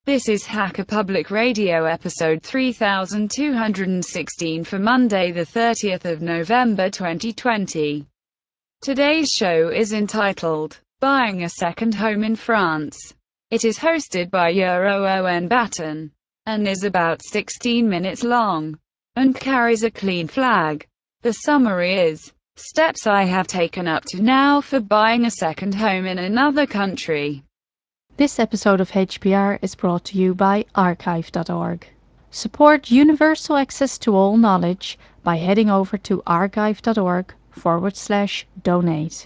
This is Hacker Public Radio episode 3216 for Monday the 30th of November 2020. Today's show is entitled, Buying a Second Home in France. It is hosted by Euro Owen Batten, and is about 16 minutes long, and carries a clean flag. The summary is, steps I have taken up to now for buying a second home in another country. This episode of HPR is brought to you by archive.org. Support universal access to all knowledge by heading over to archive.org/donate.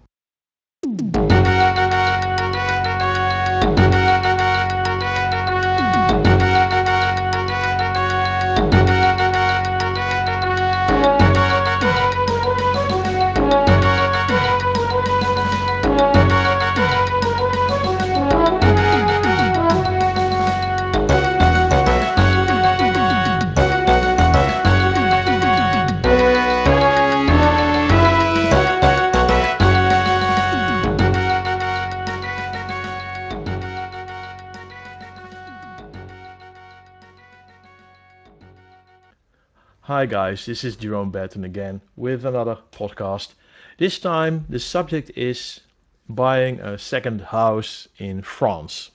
Hi guys, this is Jerome Batten again with another podcast. This time the subject is buying a second house in France.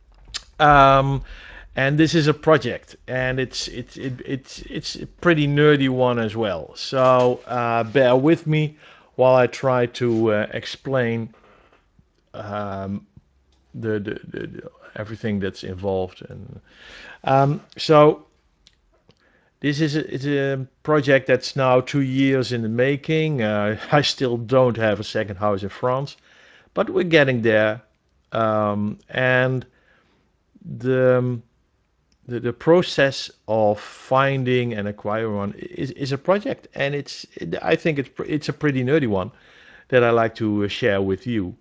And this is a project, and it's a pretty nerdy one as well. So bear with me while I try to explain the everything that's involved. And so. It's a project that's now 2 years in the making. I still don't have a second house in France, but we're getting there. And the process of finding and acquiring one is a project, and I think it's a pretty nerdy one that I like to share with you.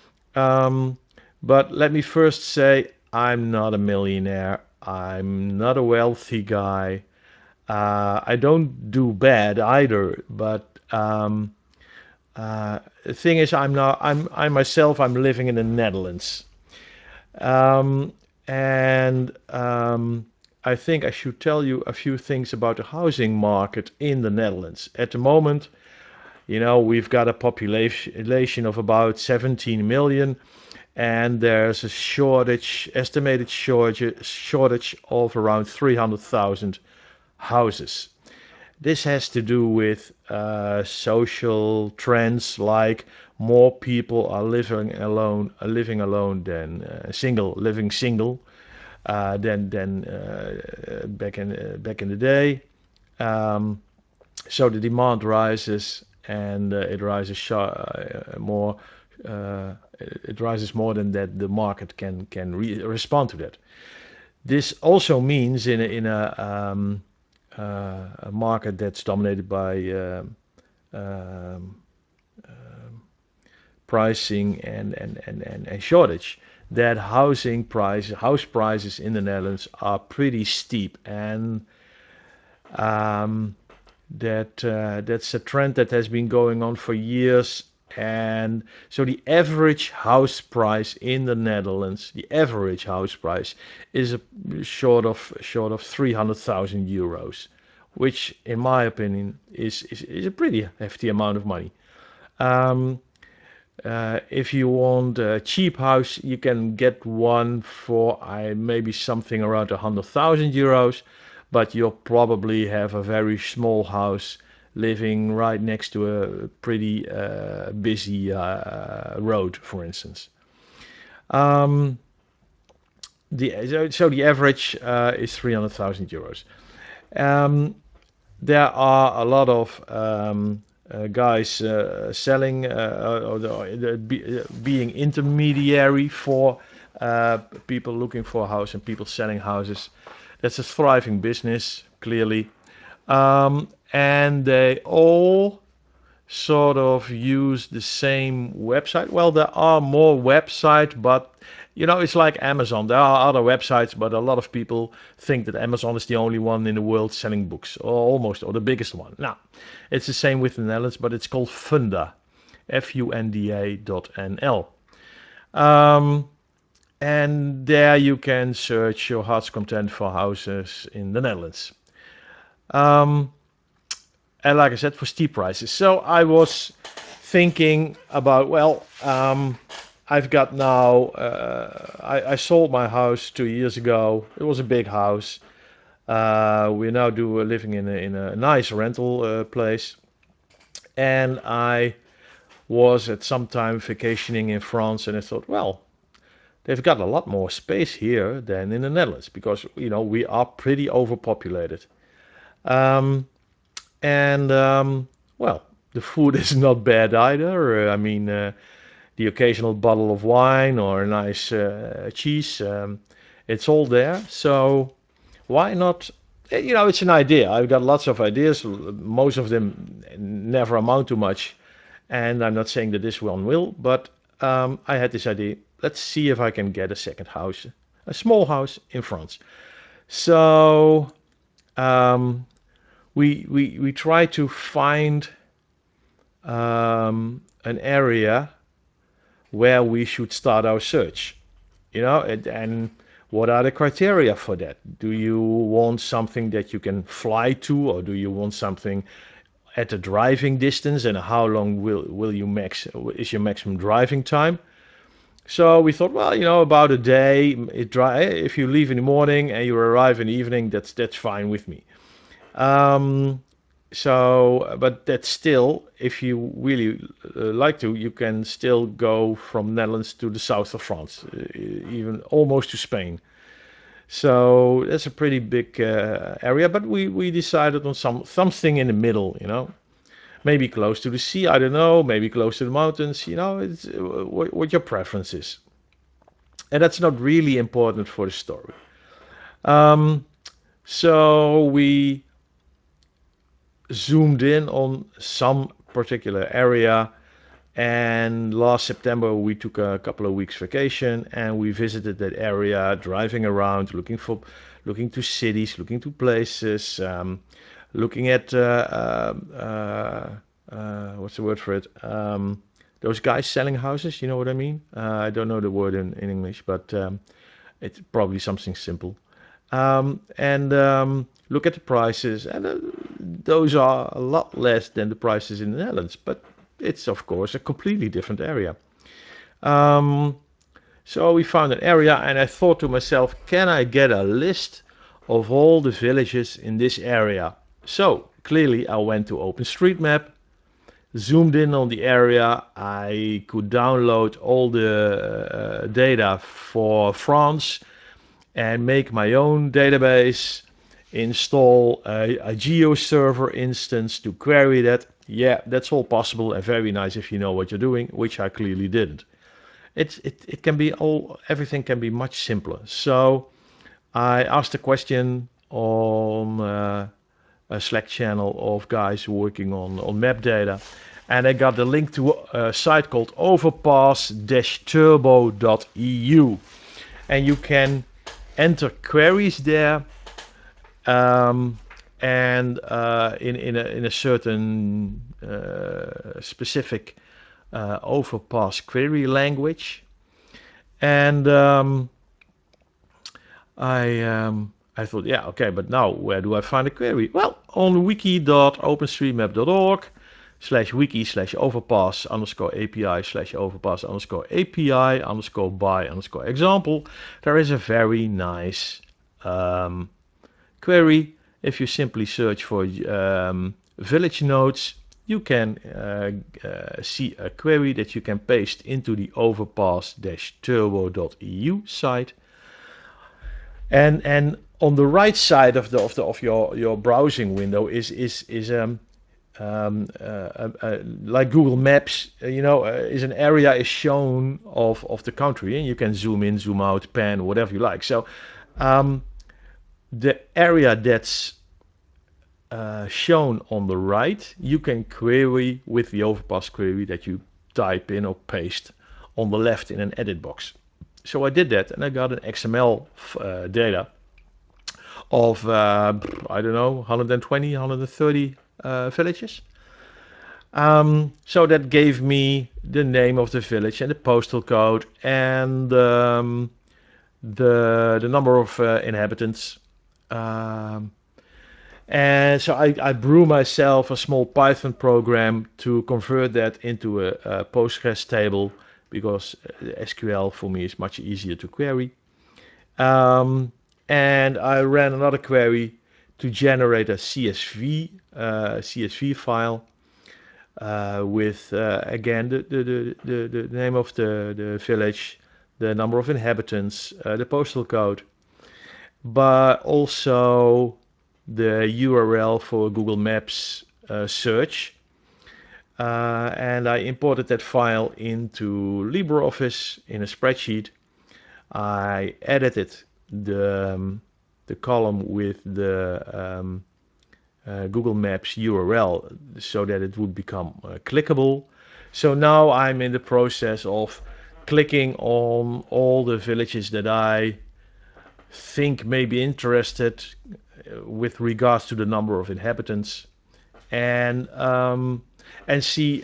But let me first say I'm not a millionaire. I'm not a wealthy guy. I don't do bad either, but the thing is, I myself, I'm living in the Netherlands, and I think I should tell you a few things about the housing market in the Netherlands at the moment. We've got a population of about 17 million, and there's a estimated shortage of around 300,000 houses. This has to do with social trends, like more people are living alone than living single than back in the day. So the demand rises, and it rises more. It rises more than that the market can respond to that. This also means in a market that's dominated by pricing and shortage, that house prices in the Netherlands are pretty steep, and that's a trend that has been going on for years. And so the average house price in the Netherlands, the average house price is short of 300,000 euros, which in my opinion is a pretty hefty amount of money. If you want a cheap house, you can get one for maybe something around 100,000 euros, but you'll probably have a very small house living right next to a pretty busy road, for instance. So the average is 300,000 euros. There are a lot of guys selling being intermediary for people looking for a house and people selling houses. That's a thriving business, clearly. And they all sort of use the same website. Well, there are more websites, but it's like Amazon. There are other websites, but a lot of people think that Amazon is the only one in the world selling books, or the biggest one. Now, it's the same with the Netherlands, but it's called Funda, Funda.nl. and there you can search your heart's content for houses in the Netherlands. Um, and like I said, for steep prices. So I was thinking about, well, I've got now, I sold my house 2 years ago. It was a big house. We now do living in a nice rental place. And I was at some time vacationing in France, and I thought, well, they've got a lot more space here than in the Netherlands because, we are pretty overpopulated. Um, and well, the food is not bad either. I mean, the occasional bottle of wine or a nice cheese, it's all there. So why not? It's an idea. I've got lots of ideas. Most of them never amount to much. And I'm not saying that this one will, but I had this idea. Let's see if I can get a second house, a small house in France. So um, we try to find an area where we should start our search. And what are the criteria for that? Do you want something that you can fly to, or do you want something at a driving distance? And how long will you is your maximum driving time? So we thought, well, about a day. If you leave in the morning and you arrive in the evening, that's fine with me. Um, but that's still, if you really like to, you can still go from Netherlands to the south of France, even almost to Spain. So that's a pretty big area. But we decided on something in the middle, maybe close to the sea. I don't know. Maybe close to the mountains. It's what your preference is, and that's not really important for the story. Um, so we zoomed in on some particular area. And last September, we took a couple of weeks vacation and we visited that area, driving around, looking to cities, looking to places, looking at what's the word for it? Those guys selling houses. You know what I mean? I don't know the word in English, but it's probably something simple. And look at the prices, and those are a lot less than the prices in the Netherlands, but it's of course a completely different area. Um, so we found an area, and I thought to myself, can I get a list of all the villages in this area? So clearly, I went to OpenStreetMap, zoomed in on the area. I could download all the data for France and make my own database, install a geo server instance to query that. Yeah, that's all possible and very nice if you know what you're doing, which I clearly didn't. It can be everything can be much simpler. So I asked a question on a Slack channel of guys working on map data, and I got the link to a site called overpass-turbo.eu, and you can enter queries there, um, and in a certain specific overpass query language. And I thought, yeah, okay, but now where do I find a query? Well, on wiki.openstreetmap.org/wiki/overpass underscore API/overpass underscore API underscore by underscore example, there is a very nice query. If you simply search for village nodes, you can see a query that you can paste into the overpass-turbo.eu site. And on the right side of your browsing window is like Google Maps, is an area is shown of the country, and you can zoom in, zoom out, pan, whatever you like. So the area that's shown on the right, you can query with the overpass query that you type in or paste on the left in an edit box. So I did that, and I got an XML data of, I don't know, 120, 130 villages. So that gave me the name of the village and the postal code and the number of inhabitants. Um, and so I brew myself a small Python program to convert that into a Postgres table because SQL for me is much easier to query. Um, and I ran another query to generate a CSV file with again the name of the village, the number of inhabitants, the postal code, but also the URL for Google Maps search. And I imported that file into LibreOffice in a spreadsheet. I edited the column with the Google Maps URL so that it would become clickable. So now I'm in the process of clicking on all the villages that I think may be interested with regards to the number of inhabitants, and see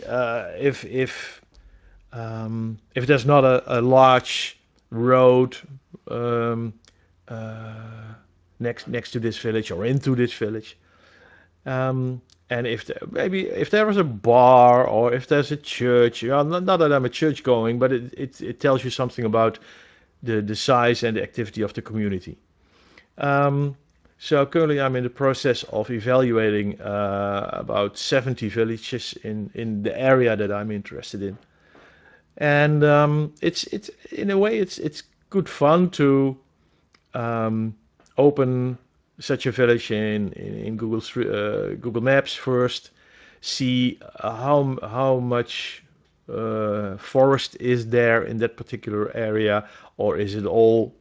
if there's not a large road um, uh, next to this village or into this village. And maybe if there is a bar or if there's a church, not that I'm a church going, but it tells you something about the size and the activity of the community. Um, so currently I'm in the process of evaluating about 70 villages in the area that I'm interested in. And it's in a way it's good fun to um, open such a village in Google Maps first, see how much forest is there in that particular area, or is it all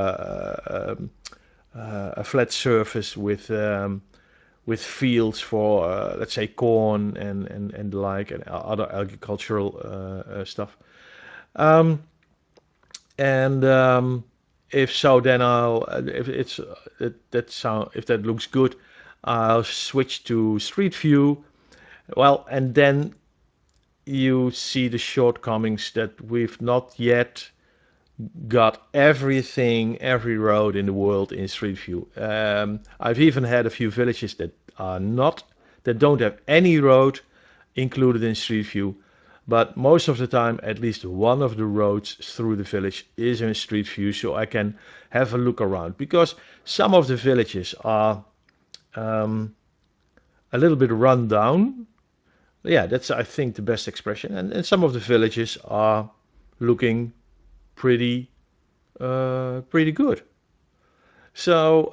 a flat surface with fields for let's say corn and the like and other agricultural stuff. Um, and if so, then I'll if it's if that looks good, I'll switch to Street View. Well, and then you see the shortcomings that we've not yet got every road in the world in Street View. I've even had a few villages that don't have any road included in Street View, but most of the time, at least one of the roads through the village is in Street View, so I can have a look around. Because some of the villages are um, a little bit run down. Yeah, that's I think the best expression. And some of the villages are looking pretty pretty good. So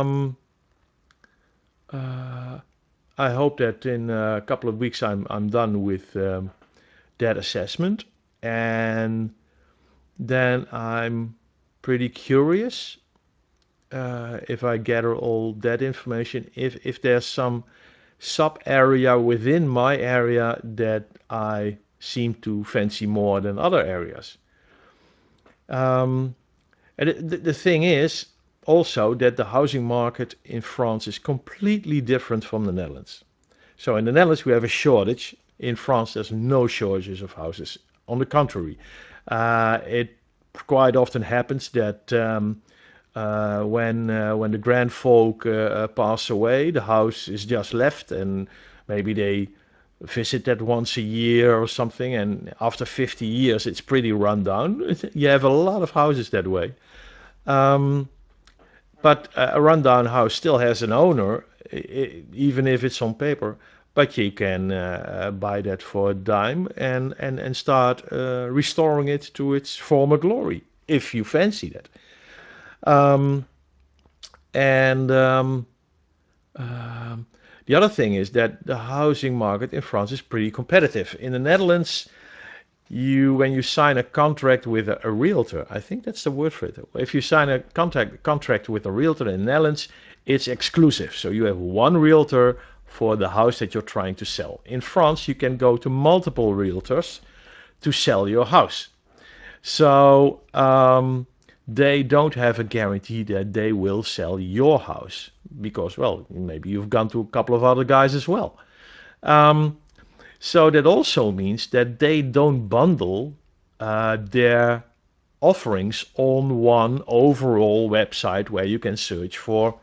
uh, I hope that in a couple of weeks I'm done with that assessment, and then I'm pretty curious if I gather all that information, if there's some sub area within my area that I seem to fancy more than other areas. Um, and the thing is also that the housing market in France is completely different from the Netherlands. So in the Netherlands we have a shortage. In France there's no shortages of houses. On the contrary, it quite often happens that when the grand folk pass away, the house is just left, and maybe they visit that once a year or something. And after 50 years, it's pretty run down. You have a lot of houses that way. Um, but a rundown house still has an owner, even if it's on paper. But you can buy that for a dime and start restoring it to its former glory, if you fancy that. Um, and um, the other thing is that the housing market in France is pretty competitive. In the Netherlands, when you sign a contract with a realtor, I think that's the word for it. If you sign a contract with a realtor in the Netherlands, it's exclusive. So you have one realtor for the house that you're trying to sell. In France, you can go to multiple realtors to sell your house. So they don't have a guarantee that they will sell your house because, well, maybe you've gone to a couple of other guys as well. Um, so that also means that they don't bundle their offerings on one overall website where you can search for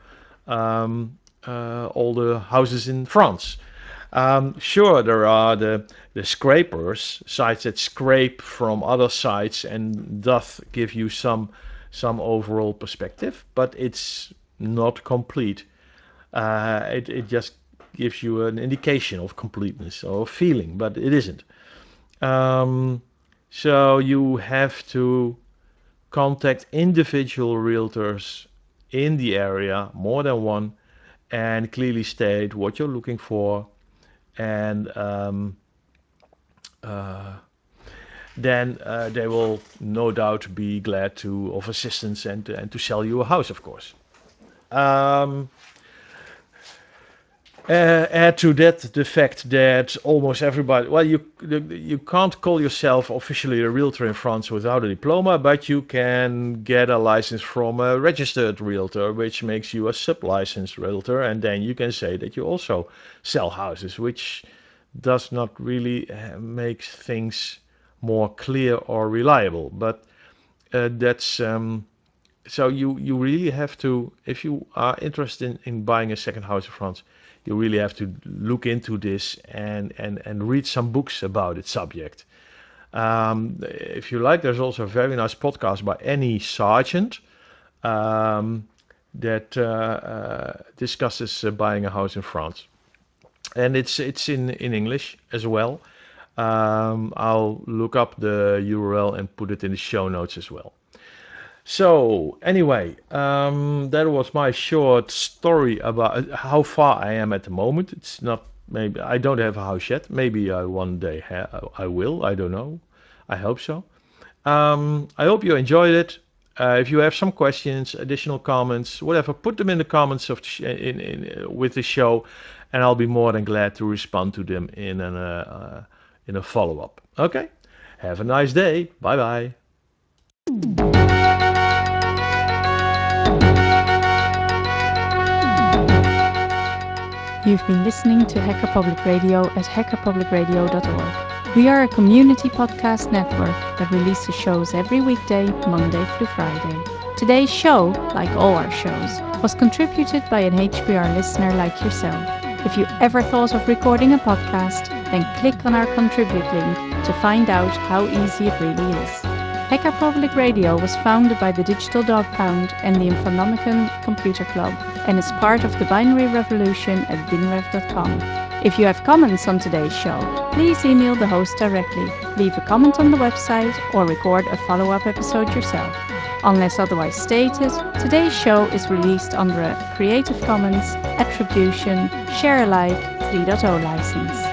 all the houses in France. Sure, there are the scrapers, sites that scrape from other sites and doth give you some overall perspective, but it's not complete. It just gives you an indication of completeness or feeling, but it isn't. Um, so you have to contact individual realtors in the area, more than one, and clearly state what you're looking for, and uh, then they will no doubt be glad to of assistance and to sell you a house, of course. Um, Add to that the fact that almost everybody, well, you can't call yourself officially a realtor in France without a diploma, but you can get a license from a registered realtor, which makes you a sub-licensed realtor, and then you can say that you also sell houses, which does not really make things more clear or reliable. But that's so you really have to, if you are interested in buying a second house in France, you really have to look into this and read some books about its subject. If you like, there's also a very nice podcast by Annie Sargent um, that discusses buying a house in France, and it's in English as well. I'll look up the URL and put it in the show notes as well. So anyway, that was my short story about how far I am at the moment. It's not, maybe I don't have a house yet. Maybe I one day I will. I don't know. I hope so. I hope you enjoyed it. If you have some questions, additional comments, whatever, put them in the comments of with the show, and I'll be more than glad to respond to them in a follow up. Okay. Have a nice day. Bye bye. You've been listening to Hacker Public Radio at hackerpublicradio.org. We are a community podcast network that releases shows every weekday, Monday through Friday. Today's show, like all our shows, was contributed by an HPR listener like yourself. If you ever thought of recording a podcast, then click on our contribute link to find out how easy it really is. Hacker Public Radio was founded by the Digital Dog Pound and the Infonomicon Computer Club and is part of the binary revolution at binrev.com. If you have comments on today's show, please email the host directly, leave a comment on the website, or record a follow-up episode yourself. Unless otherwise stated, today's show is released under a Creative Commons Attribution Share Alike 3.0 license.